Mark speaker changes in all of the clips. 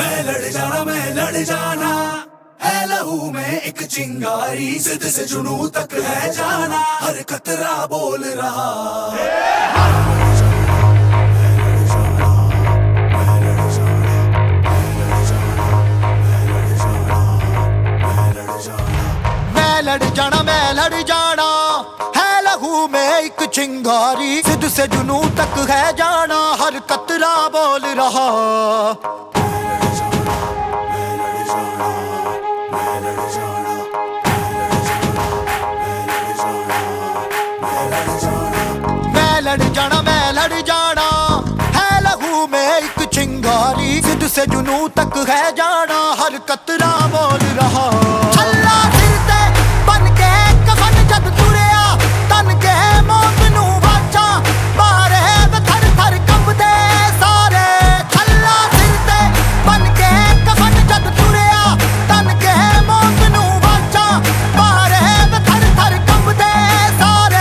Speaker 1: मैं लड़ जाना है लहू में एक चिंगारी, जिद से जुनू तक है जाना, हर कतरा बोल रहा
Speaker 2: मैं लड़ जाना है लहू में एक चिंगारी, जिद से जुनू तक है जाना, हर कतरा बोल रहा। मैं लड़ जाना है लहू में एक चिंगारी, जिद से जुनू तक है जाना, हर कतरा बोल रहा। छल्ला सिर ते बन के कफन जद तुरिया, तन के मौत नू वाचा मारे थर थर कंबदे सारे। छल्ला सिर ते बन के कफन जद तुरिया, तन के मौत नू वाचा मारे थर थर कंबदे सारे।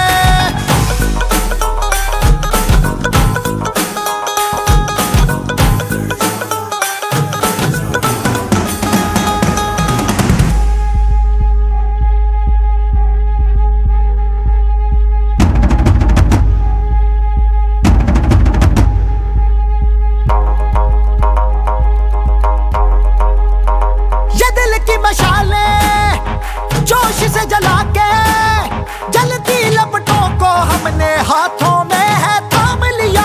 Speaker 2: जोश से जला के जलती लपटों को हमने हाथों में है थाम लिया।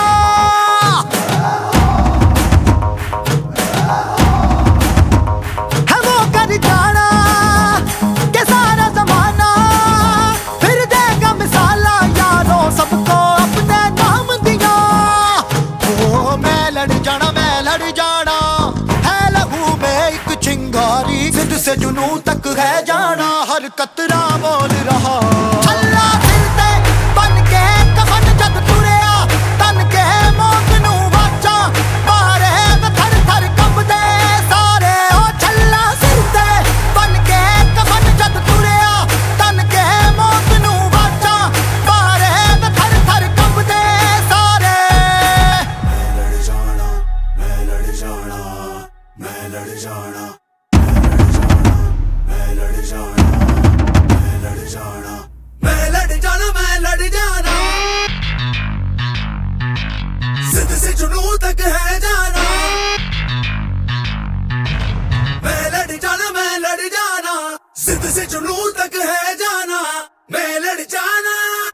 Speaker 2: है वो कर जाना के सारा जमाना फिर देगा मिसाला, यारों सबको अपने नाम दिया। ओ मैं लड़ जाना है लहू में एक चिंगारी, जिद से जुनू तक है जाना, हर कतरा बोल रहा। छल्ला सिर ते बन के कफन जद तुरिया, तन के मौत नू वाचा मारे थर थर कंबदे सारे। ओ छल्ला सिर ते बन के कफन जद तुरिया, तन के मौत नू वाचा मारे थर थर कंबदे सारे।
Speaker 1: मैं लड़ जाना मैं लड़ जाना जिद से जुनू तक है जाना। मैं लड़ जाना जिद से जुनू तक है जाना, मैं लड़ जाना।